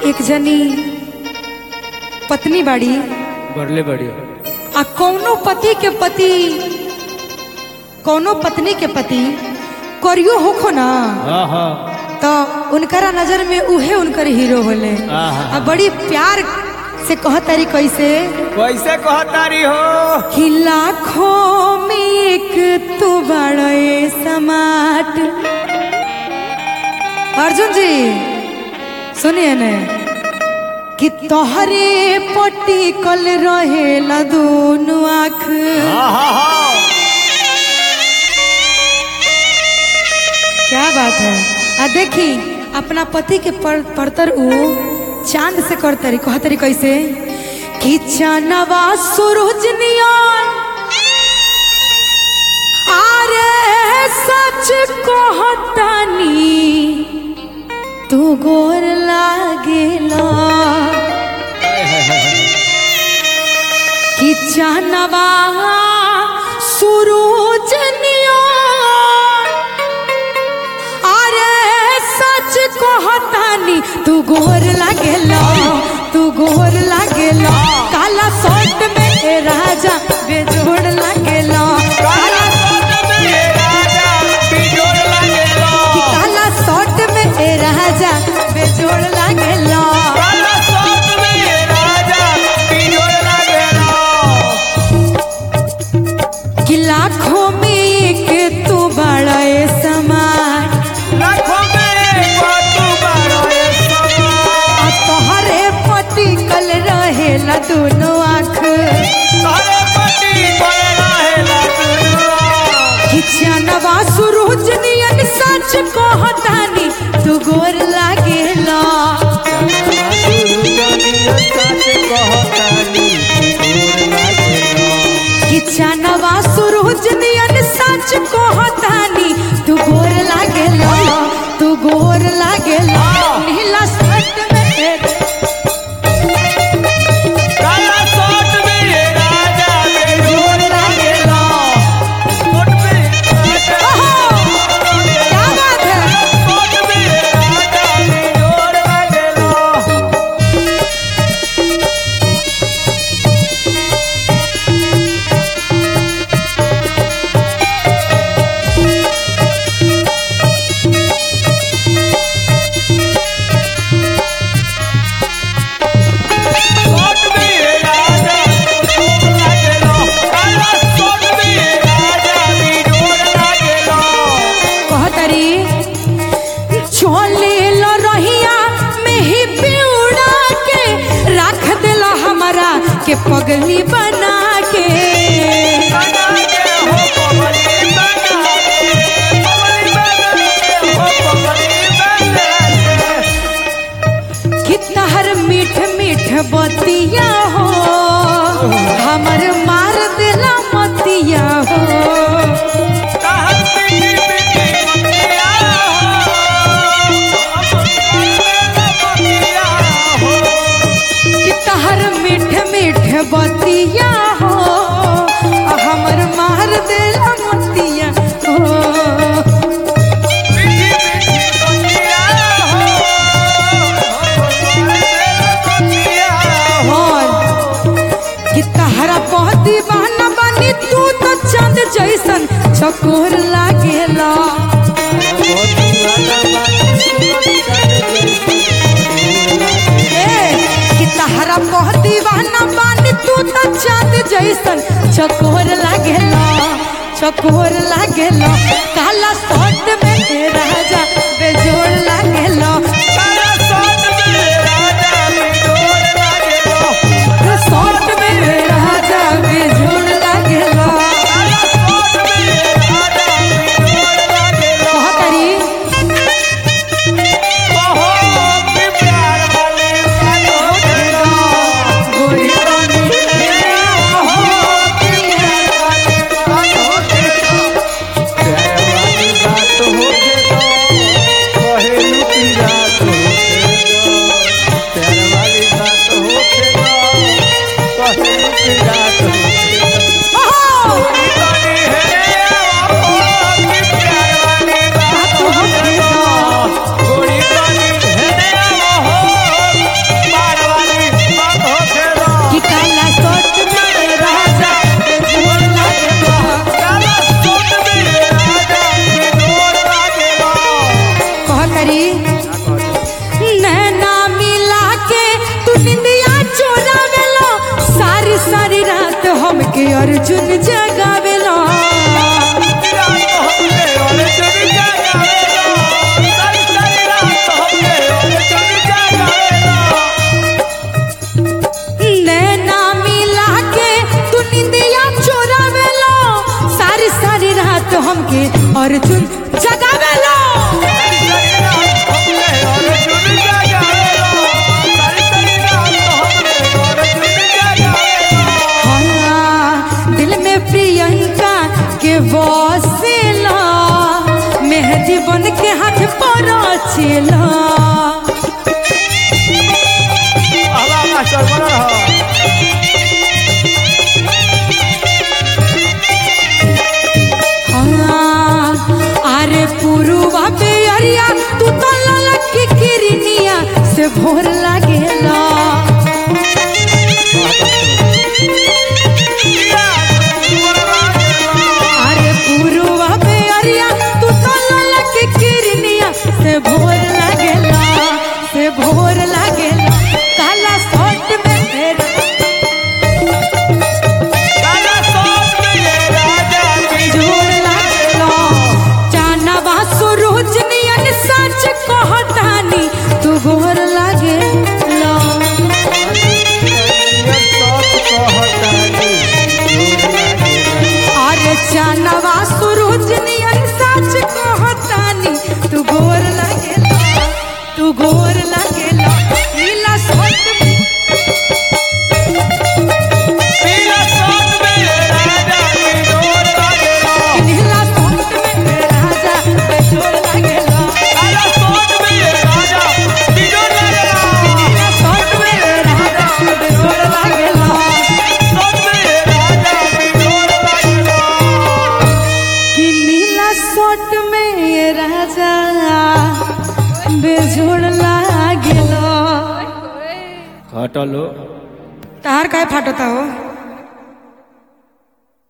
एक जनी पत्नी बाड़ी बढ़ले बढ़िया आ कौनो पति के पति कौनो पत्नी के पति करियो होखो ना हाँ हाँ तो उनकरा नजर में उहे उनकर हीरो होले। आ बड़ी प्यार से कहतारी कैसे कैसे कहतारी हो कि लाखों में एक तू बड़े समाट। अर्जुन जी सुनिए ने कि तोहरे पट्टी कल रहेला दोनों आँख। क्या बात है। आ देखी अपना पति के परतर उ चांद से करतरी कहतरी कैसे कि चानवा सूरज नियन आरे सच कहतानी तू गोर लागेला कि चानवा सूरज नियन आरे सच कहतानी तू गोर लागेला तू गोर लागेला काला शर्ट में ए राजा बेजोड़ लागेला काला कि काला शर्ट में ए राजा बेजोड़ लागेला कि लाखों में एक तू बड़ा समाज तोहरे पति कल रहेला दोनों आँख खिचनवा सूरज नियन सच कहतानी तू गोर लागेला खिचनवा सूरज नियन सच कहतानी तू गोर लागेला तू गोर लागेला नीला शर्ट में के पगली बना के कितना हर मीठ मीठ बतिया हो हमर मार दिला मतिया हो कितना हर मीठ मीठ बतिया हो हमर मार दिला मतिया हो कि तहरा पहती बहना बनी तू तो चांद जैसन चकोर लागेला कि तहरा पहती बहना बनी तू तो चांद जैसन चकोर लागेला चकोर लागेला काला शर्ट में राजा बेजोड़ लागेला शर्ट में राजा बेजोड़ लागेला कहतरी अर्जुन जगावेलो हाँ, दिल में प्रियंका के बसेला मेहंदी बन के हाथ पर चला अरे पुरुवा पे अरिया तू तो ललकी किरनिया से भोर लागेला अरे पुरुवा पे अरिया तू तो ललकी किरनिया से भोर लागेला से भोर लागेला काला शर्ट में सच कहतानी तू गोर लागे लो अरे चानवा सूरज नियन सच कहतानी तू गोर लागे लो तू गोर लागे लो नीला शर्ट बेजोड़ लागेलो हटलो तार काय फाटता हो।